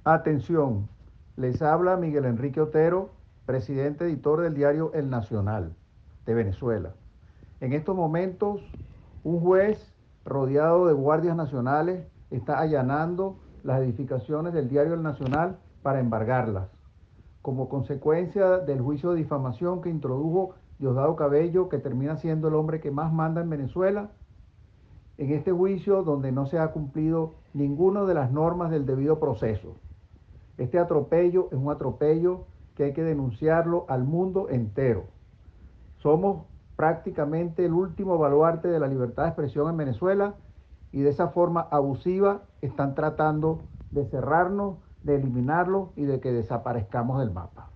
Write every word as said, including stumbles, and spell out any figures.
Atención, les habla Miguel Enrique Otero, presidente editor del diario El Nacional de Venezuela. En estos momentos, un juez rodeado de guardias nacionales está allanando las edificaciones del diario El Nacional para embargarlas, como consecuencia del juicio de difamación que introdujo Diosdado Cabello, que termina siendo el hombre que más manda en Venezuela, en este juicio donde no se ha cumplido ninguna de las normas del debido proceso. Este atropello es un atropello que hay que denunciarlo al mundo entero. Somos prácticamente el último baluarte de la libertad de expresión en Venezuela y de esa forma abusiva están tratando de cerrarnos, de eliminarlo y de que desaparezcamos del mapa.